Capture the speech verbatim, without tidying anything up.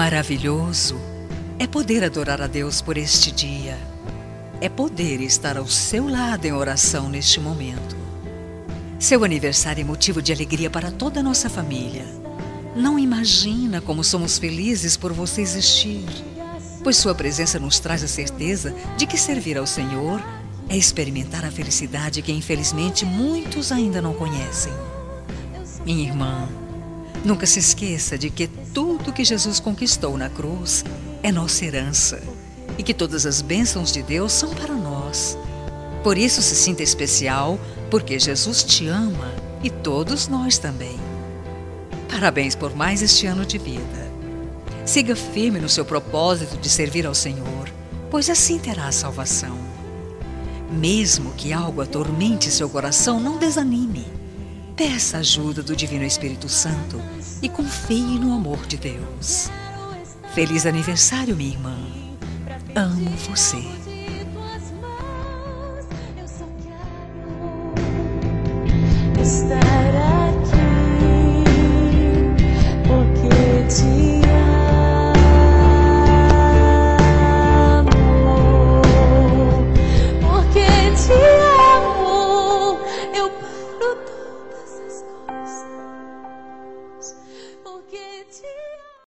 Maravilhoso é poder adorar a Deus por este dia. É poder estar ao seu lado em oração neste momento. Seu aniversário é motivo de alegria para toda a nossa família. Não imagina como somos felizes por você existir, pois sua presença nos traz a certeza de que servir ao Senhor é experimentar a felicidade que infelizmente muitos ainda não conhecem. Minha irmã, nunca se esqueça de que tudo que Jesus conquistou na cruz é nossa herança e que todas as bênçãos de Deus são para nós. Por isso se sinta especial, porque Jesus te ama e todos nós também. Parabéns por mais este ano de vida. Siga firme no seu propósito de servir ao Senhor, pois assim terá a salvação. Mesmo que algo atormente seu coração, não desanime. Peça a ajuda do Divino Espírito Santo e confie no amor de Deus. Feliz aniversário, minha irmã. Amo você.